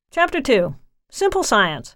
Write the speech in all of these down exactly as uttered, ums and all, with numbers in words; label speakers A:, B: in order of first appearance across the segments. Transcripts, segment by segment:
A: Chapter two. Simple Science.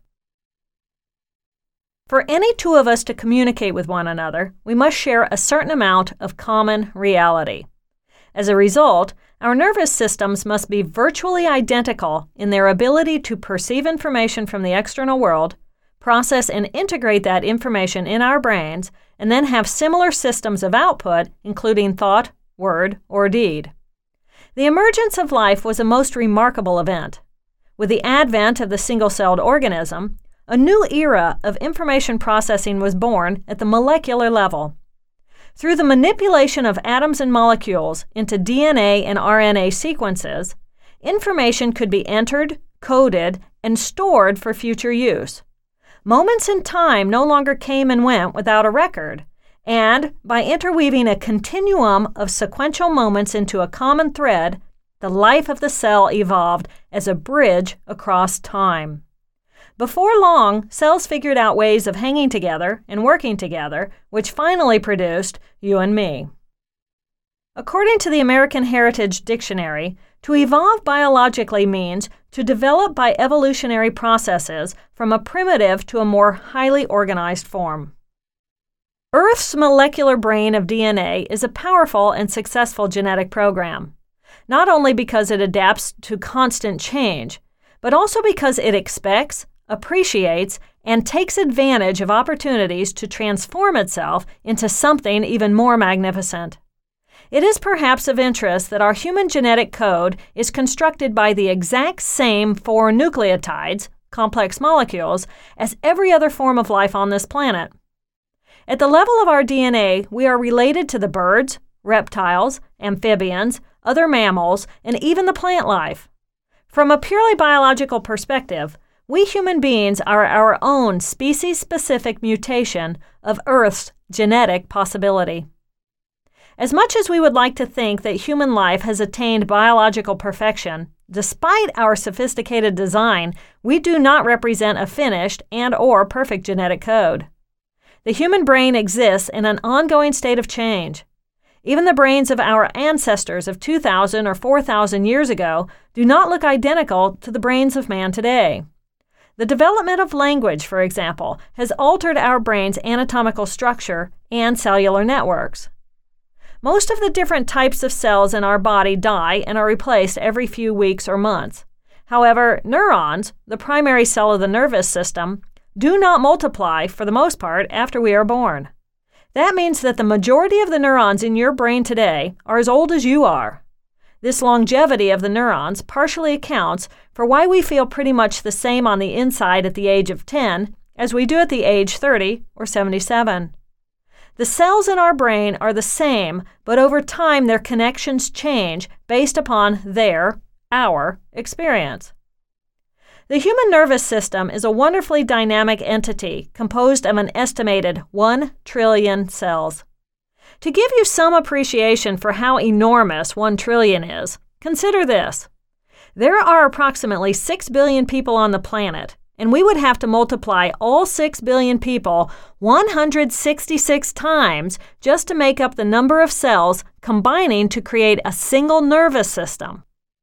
A: For any two of us to communicate with one another, we must share a certain amount of common reality. As a result, our nervous systems must be virtually identical in their ability to perceive information from the external world, process and integrate that information in our brains, and then have similar systems of output, including thought, word, or deed. The emergence of life was a most remarkable event. With the advent of the single-celled organism, a new era of information processing was born at the molecular level. Through the manipulation of atoms and molecules into D N A and R N A sequences, information could be entered, coded, and stored for future use. Moments in time no longer came and went without a record, and by interweaving a continuum of sequential moments into a common thread, the life of the cell evolved as a bridge across time. Before long, cells figured out ways of hanging together and working together, which finally produced you and me. According to the American Heritage Dictionary, to evolve biologically means to develop by evolutionary processes from a primitive to a more highly organized form. Earth's molecular brain of D N A is a powerful and successful genetic program, not only because it adapts to constant change, but also because it expects, appreciates, and takes advantage of opportunities to transform itself into something even more magnificent. It is perhaps of interest that our human genetic code is constructed by the exact same four nucleotides, complex molecules, as every other form of life on this planet. At the level of our D N A, we are related to the birds, reptiles, amphibians, other mammals, and even the plant life. From a purely biological perspective, we human beings are our own species-specific mutation of Earth's genetic possibility. As much as we would like to think that human life has attained biological perfection, despite our sophisticated design, we do not represent a finished and or perfect genetic code. The human brain exists in an ongoing state of change. Even the brains of our ancestors of two thousand or four thousand years ago do not look identical to the brains of man today. The development of language, for example, has altered our brain's anatomical structure and cellular networks. Most of the different types of cells in our body die and are replaced every few weeks or months. However, neurons, the primary cell of the nervous system, do not multiply, for the most part, after we are born. That means that the majority of the neurons in your brain today are as old as you are. This longevity of the neurons partially accounts for why we feel pretty much the same on the inside at the age of ten as we do at the age thirty or seventy-seven. The cells in our brain are the same, but over time their connections change based upon their, our, experience. The human nervous system is a wonderfully dynamic entity composed of an estimated one trillion cells. To give you some appreciation for how enormous one trillion is, consider this. There are approximately six billion people on the planet, and we would have to multiply all six billion people one hundred sixty-six times just to make up the number of cells combining to create a single nervous system.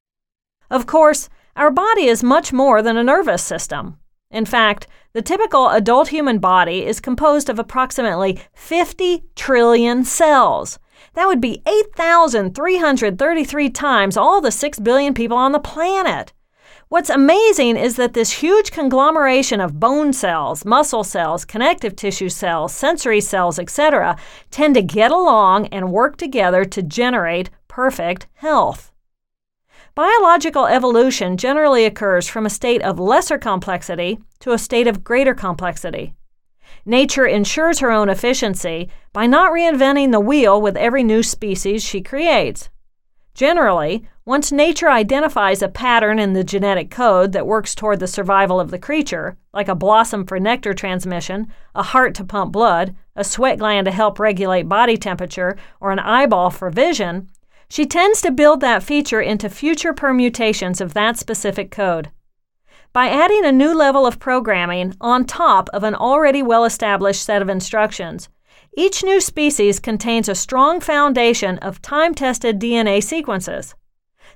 A: Of course, our body is much more than a nervous system. In fact, the typical adult human body is composed of approximately fifty trillion cells. That would be eight thousand three hundred thirty-three times all the six billion people on the planet. What's amazing is that this huge conglomeration of bone cells, muscle cells, connective tissue cells, sensory cells, et cetera tend to get along and work together to generate perfect health. Biological evolution generally occurs from a state of lesser complexity to a state of greater complexity. Nature ensures her own efficiency by not reinventing the wheel with every new species she creates. Generally, once nature identifies a pattern in the genetic code that works toward the survival of the creature, like a blossom for nectar transmission, a heart to pump blood, a sweat gland to help regulate body temperature, or an eyeball for vision, she tends to build that feature into future permutations of that specific code. By adding a new level of programming on top of an already well-established set of instructions, each new species contains a strong foundation of time-tested D N A sequences.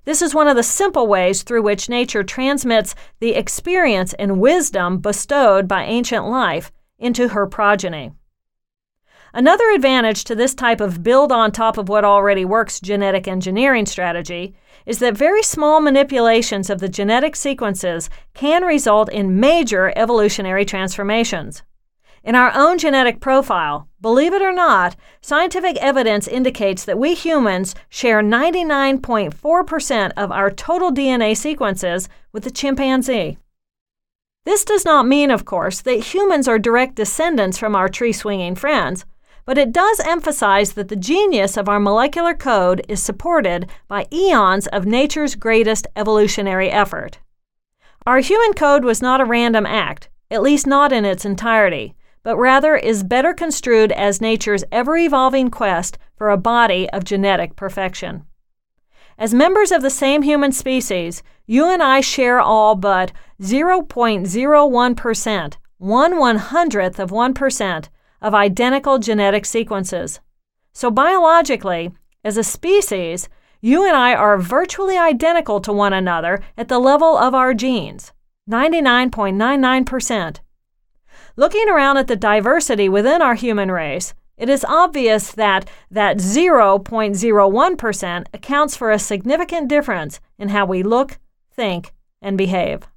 A: This is one of the simple ways through which nature transmits the experience and wisdom bestowed by ancient life into her progeny. Another advantage to this type of build on top of what already works genetic engineering strategy is that very small manipulations of the genetic sequences can result in major evolutionary transformations. In our own genetic profile, believe it or not, scientific evidence indicates that we humans share ninety-nine point four percent of our total D N A sequences with the chimpanzee. This does not mean, of course, that humans are direct descendants from our tree-swinging friends, but it does emphasize that the genius of our molecular code is supported by eons of nature's greatest evolutionary effort. Our human code was not a random act, at least not in its entirety, but rather is better construed as nature's ever-evolving quest for a body of genetic perfection. As members of the same human species, you and I share all but zero point zero one percent, one one-hundredth of one percent, of identical genetic sequences. So biologically, as a species, you and I are virtually identical to one another at the level of our genes, ninety-nine point nine nine percent. Looking around at the diversity within our human race, it is obvious that that zero point zero one percent accounts for a significant difference in how we look, think, and behave.